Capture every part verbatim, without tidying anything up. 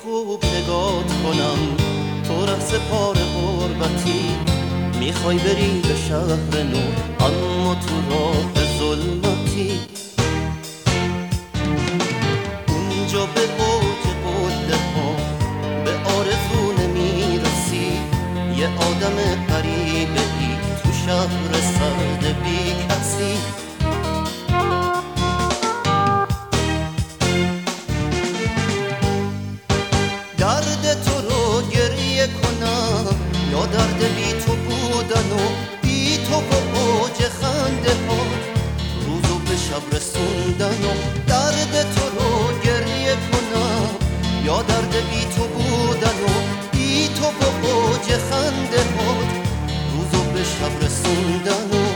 خوب نگات کنم، تو رقص پار غربتی. میخوای بری به شهر نور اما تو راه ظلمتی. اونجا به اوج قله ها به آرزو نمیرسی، یه آدم غریبه ای تو شهر سرد بی کسی. درد تو رو گریه کنم یا درد بی تو بودن و بی تو و اوج خنده ها روزو به شب رسوندن. و درد تو رو گریه کنم یا درد بی تو بودن و بی تو و اوج خنده ها روزو به شب رسوندن. و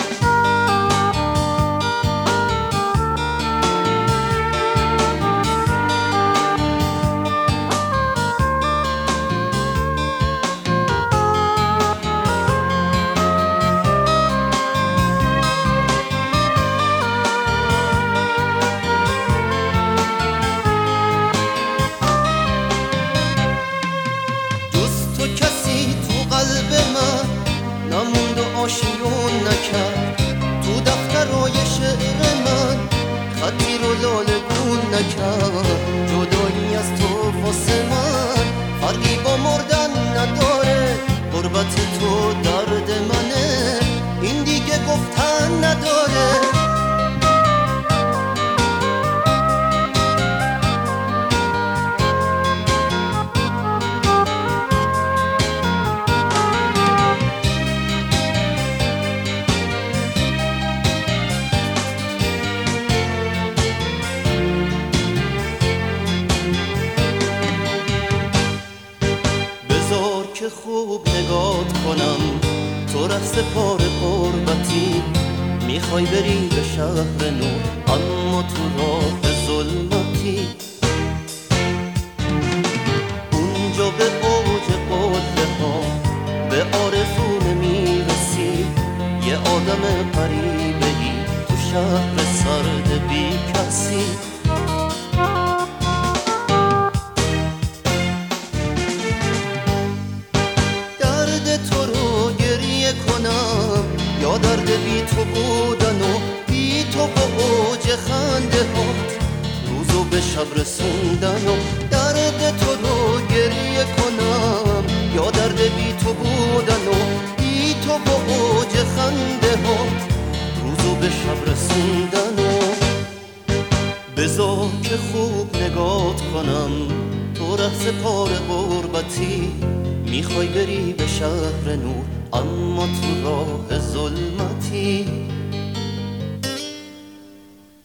قلب من نموند و آشیون نکرد، تو دفترهای شعر من خطی رو لالگون نکرد. جدایی از تو واسه من فرقی با مردن نداره، غربت تو درد منه این دیگه گفتن نداره. که خوب نگات کنم، تو رقص پار غربتی. میخوای بری به شهر نور اما تو راه ظلمتی. اونجا به اوج قله ها به آرزو نمیرسی، یه آدم غریبه ای تو شهر سرد بی کسی. یا درد بی تو بودن و بی تو با اوج خنده هات روزو به شب رسوندن. و درد تو رو گریه کنم یا درد بی تو بودن و بی تو با اوج خنده هات روزو به شب رسوندن. و بذار که خوب نگات کنم، تو رقص پار غربتی. میخوای بری به شهر نور اما تو راه ظلمتی.